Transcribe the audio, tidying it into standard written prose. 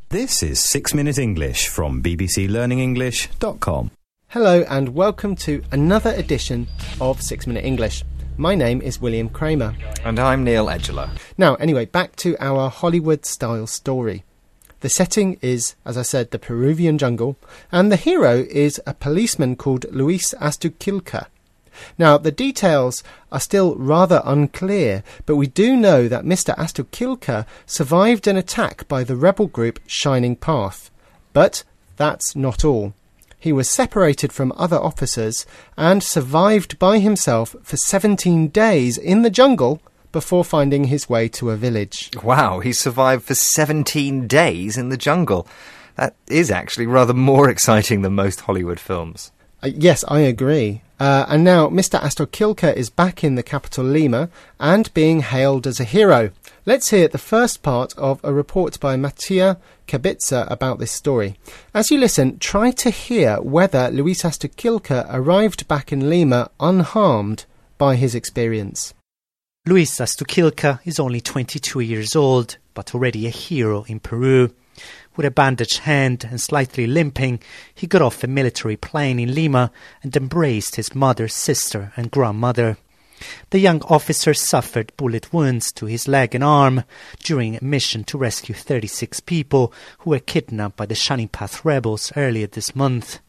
This is 6 Minute English from bbclearningenglish.com. Hello and welcome to another edition of 6 Minute English. My name is William Kramer. And I'm Neil Edgeler. Now, anyway, back to our Hollywood-style story. The setting is, as I said, the Peruvian jungle, and the hero is a policeman called Luis Astuquilca. Now, the details are still rather unclear, but we do know that Mr. Astuquilca survived an attack by the rebel group Shining Path. But that's not all. He was separated from other officers and survived by himself for 17 days in the jungle before finding his way to a village. Wow, he survived for 17 days in the jungle. That is actually rather more exciting than most Hollywood films. Yes, I agree. And now Mr. Astuquilca is back in the capital Lima and being hailed as a hero. Let's hear the first part of a report by Mattia Kabitza about this story. As you listen, try to hear whether Luis Astuquilca arrived back in Lima unharmed by his experience. Luis Astuquilca is only 22 years old, but already a hero in Peru. With a bandaged hand and slightly limping, he got off a military plane in Lima and embraced his mother, sister and grandmother. The young officer suffered bullet wounds to his leg and arm during a mission to rescue 36 people who were kidnapped by the Shining Path rebels earlier this month.